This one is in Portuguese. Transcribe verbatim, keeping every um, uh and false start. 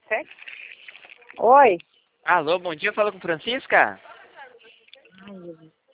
Certo? Oi. Alô, bom dia, fala com Francisca? Ai, Jesus.